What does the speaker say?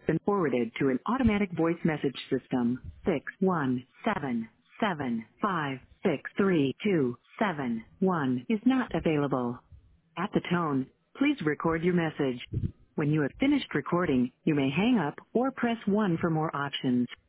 been forwarded to an automatic voice message system. 61775632271 is not available. At the tone, please record your message. When you have finished recording, you may hang up or press 1 for more options.